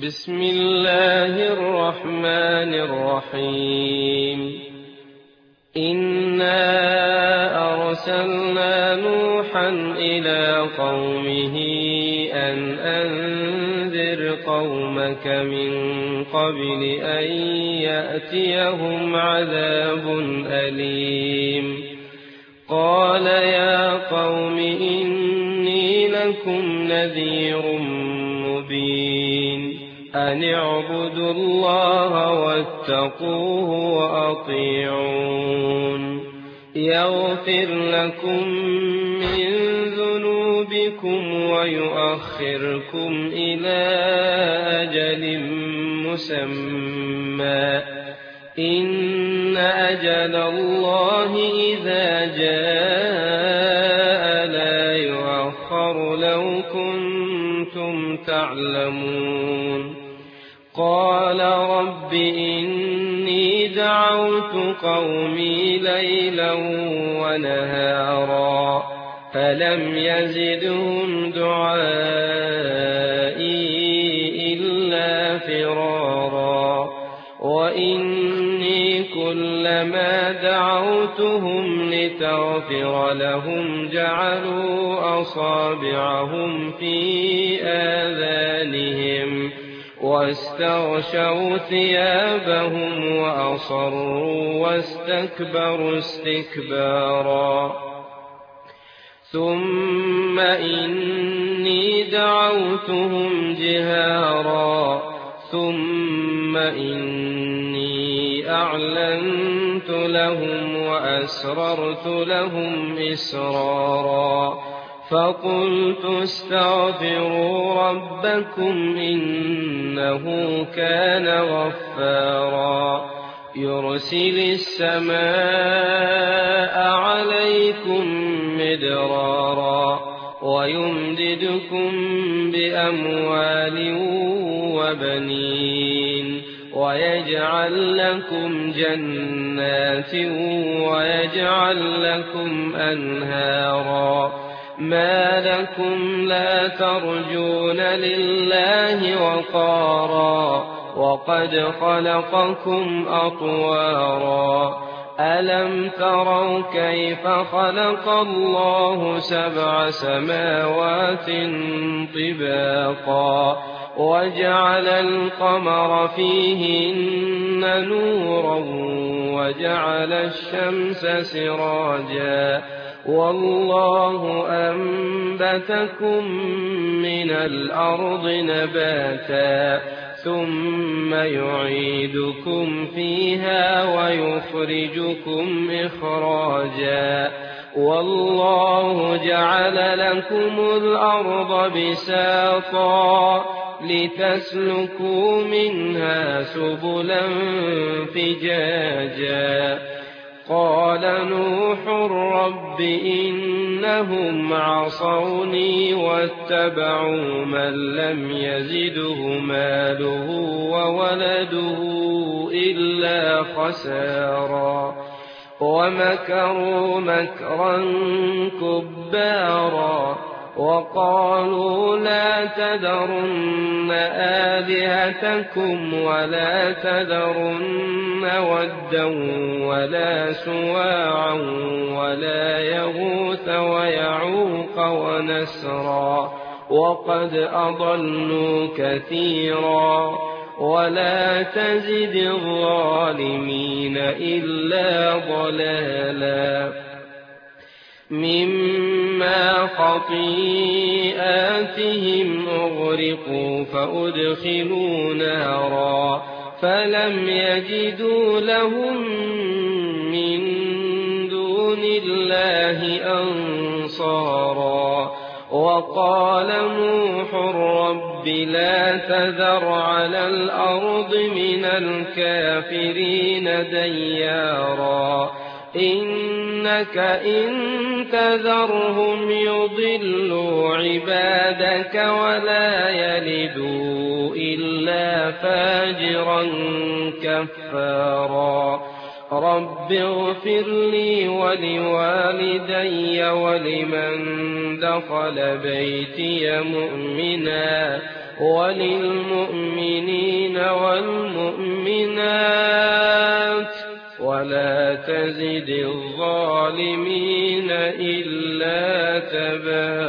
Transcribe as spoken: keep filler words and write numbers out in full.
بسم الله الرحمن الرحيم إنا أرسلنا نوحا إلى قومه أن أنذر قومك من قبل أن يأتيهم عذاب أليم قال يا قوم إني لكم نذير مبين أن اعبدوا الله واتقوه وأطيعون يغفر لكم من ذنوبكم ويؤخركم إلى أجل مسمى إن أجل الله إذا جاء لا يؤخر لو كنتم تعلمون قال رب إني دعوت قومي ليلا ونهارا فلم يزدهم دعائي إلا فرارا وإني كلما دعوتهم لتغفر لهم جعلوا أصابعهم في آذانهم واستغشوا ثيابهم وأصروا واستكبروا استكبارا ثم إني دعوتهم جهارا ثم إني أعلنت لهم وأسررت لهم إسرارا فقلت استغفروا ربكم إنه كان غفارا يرسل السماء عليكم مدرارا ويمددكم بأموال وبنين ويجعل لكم جنات ويجعل لكم أنهارا ما لكم لا ترجون لله وقارا وقد خلقكم أطوارا ألم تروا كيف خلق الله سبع سماوات طباقا وجعل القمر فيهن نورا وجعل الشمس سراجا والله أنبتكم من الأرض نباتا ثم يعيدكم فيها ويخرجكم إخراجا والله جعل لكم الأرض بساطا لتسلكوا منها سبلا فجاجا قال نوح رب إنهم عصوني واتبعوا من لم يزده ماله وولده إلا خسارا ومكروا مكرا كبارا وقالوا لا تذرن آلهتكم ولا تذرن ودا ولا سواعا ولا يغوث ويعوق ونسرا وقد أضلوا كثيرا ولا تزد الظالمين إلا ضلالا مما خطيئاتهم أغرقوا فأدخلوا نارا فلم يجدوا لهم من دون الله أنصارا وقال نوح رب لا تذر على الأرض من الكافرين ديارا إنك إن تذرهم يضلوا عبادك ولا يلدوا إلا فاجرا كفارا رب اغفر لي ولوالدي ولمن دخل بيتي مؤمنا وللمؤمنين والمؤمنات ولا تزد الظالمين إلا تباراً.